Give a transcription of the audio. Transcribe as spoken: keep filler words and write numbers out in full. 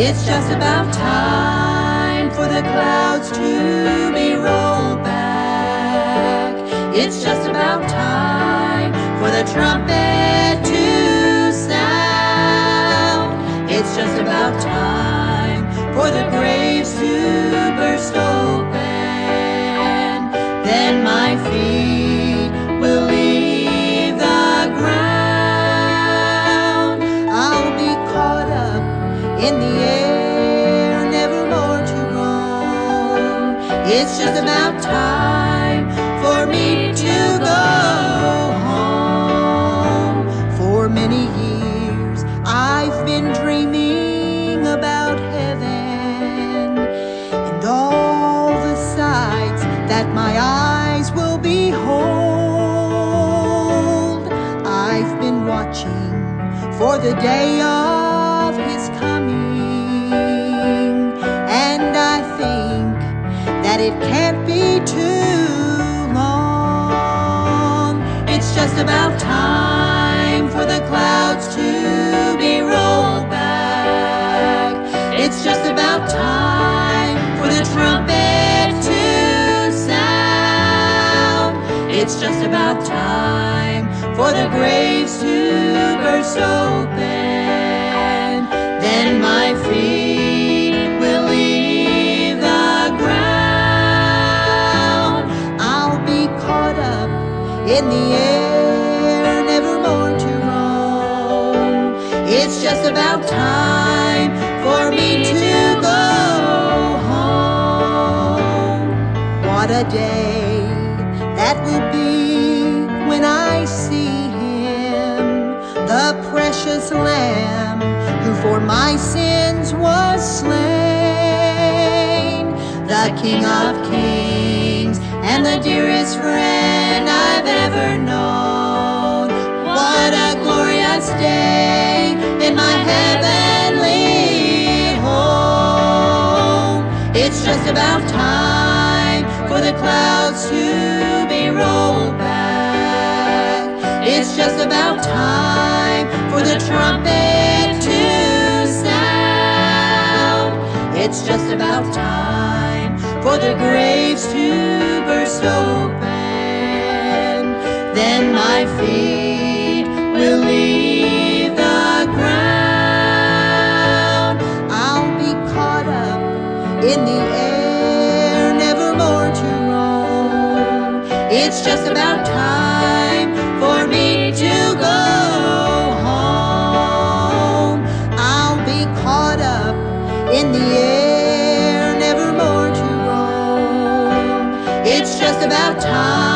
It's just about time for the clouds to be rolled back. It's just about time for the trumpet to sound. It's just about time for the graves to burst open. Then my feet will leave the ground. I'll be caught up in the air, never more to roam. It's just about time for me to go home. For many years I've been dreaming about heaven and all the sights that my eyes will behold. I've been watching for the day of His coming, and I think that it can't be too long. It's just about time for the clouds to be rolled back. It's just about time for the trumpet to sound. It's just about time for the graves to burst open. Then my feet will leave the ground. I'll be caught up in the air, never more to roam. It's just about time for me to go home. What a day that will be when I see Him, the precious Lamb who for my sins was slain, the King of Kings and the dearest friend I've ever known. What a glorious day in my heavenly home. It's just about time for the clouds to be rolled back. It's just about time for the trumpet to sound. It's just about time for the graves to burst open. Then my feet will leave the ground. I'll be caught up in the air, never more to roam. It's just about time for me to go home. I'll be caught up in the air, never more to roam. It's just about time